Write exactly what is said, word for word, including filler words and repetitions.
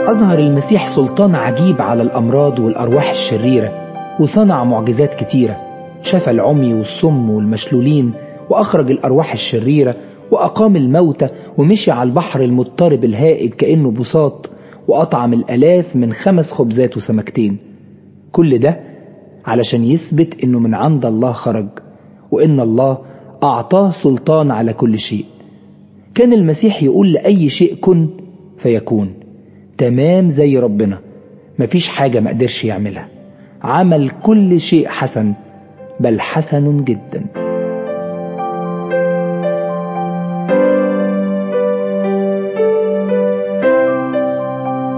أظهر المسيح سلطان عجيب على الأمراض والأرواح الشريرة، وصنع معجزات كتيرة، شفى العمي والصم والمشلولين، وأخرج الأرواح الشريرة، وأقام الموتى، ومشي على البحر المضطرب الهائج كأنه بساط، وأطعم الألاف من خمس خبزات وسمكتين. كل ده علشان يثبت إنه من عند الله خرج، وإن الله أعطاه سلطان على كل شيء. كان المسيح يقول لأي شيء كن فيكون، تمام زي ربنا، مفيش حاجة ما قدرش يعملها. عمل كل شيء حسن، بل حسن جدا.